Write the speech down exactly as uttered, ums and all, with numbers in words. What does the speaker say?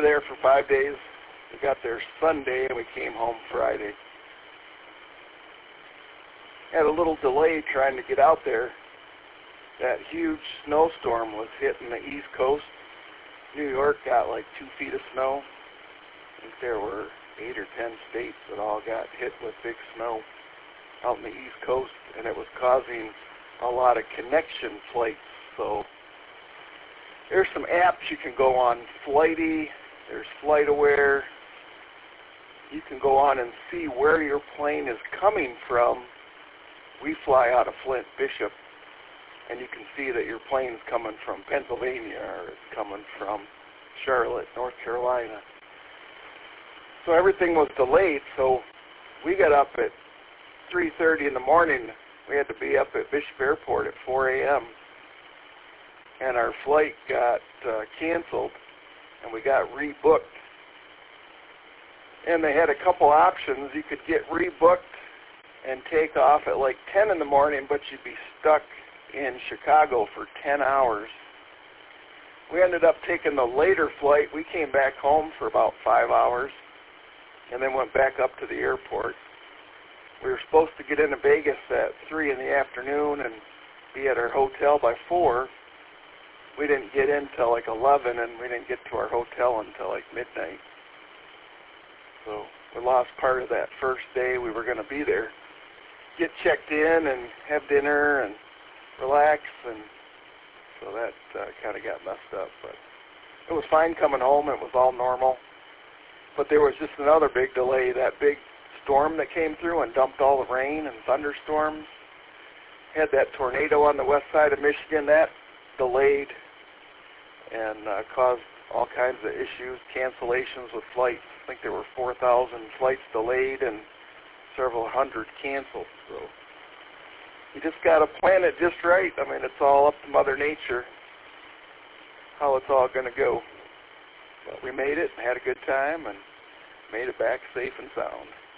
there for five days. We got there Sunday and we came home Friday. Had a little delay trying to get out there. That huge snowstorm was hitting the East Coast. New York got like two feet of snow. I think there were eight or ten states that all got hit with big snow out in the East Coast, and it was causing a lot of connection flights. So there's some apps you can go on. Flighty, there's FlightAware. You can go on and see where your plane is coming from. We fly out of Flint Bishop, and you can see that your plane's coming from Pennsylvania or it's coming from Charlotte, North Carolina. So everything was delayed, so we got up at three thirty in the morning. We had to be up at Bishop Airport at four a.m. and our flight got uh, canceled, and we got rebooked. And they had a couple options. You could get rebooked and take off at like ten in the morning, but you'd be stuck in Chicago for ten hours. We ended up taking the later flight. We came back home for about five hours and then went back up to the airport. We were supposed to get into Vegas at three in the afternoon and be at our hotel by four. We didn't get in till like eleven, and we didn't get to our hotel until like midnight. So we lost part of that first day we were going to be there. Get checked in and have dinner and relax, and so that uh, kind of got messed up. But it was fine coming home. It was all normal. But there was just another big delay, that big storm that came through and dumped all the rain and thunderstorms. Had that tornado on the west side of Michigan. That delayed and uh, caused all kinds of issues, cancellations with flights. I think there were four thousand flights delayed and several hundred canceled. So you just got to plan it just right. I mean, it's all up to Mother Nature how it's all going to go. But we made it and had a good time and made it back safe and sound.